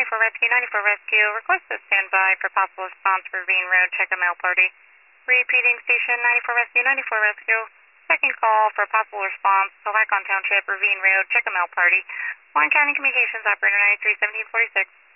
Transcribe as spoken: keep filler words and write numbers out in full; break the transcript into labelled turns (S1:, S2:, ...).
S1: ninety-four Rescue, ninety-four Rescue. Request a standby for possible response for Ravine Road. Check a mail party. Repeating station ninety-four Rescue, ninety-four Rescue. Second call for possible response to Lacon Township, Ravine Road. Check a mail party. Warren County Communications Operator ninety-three seventeen forty-six.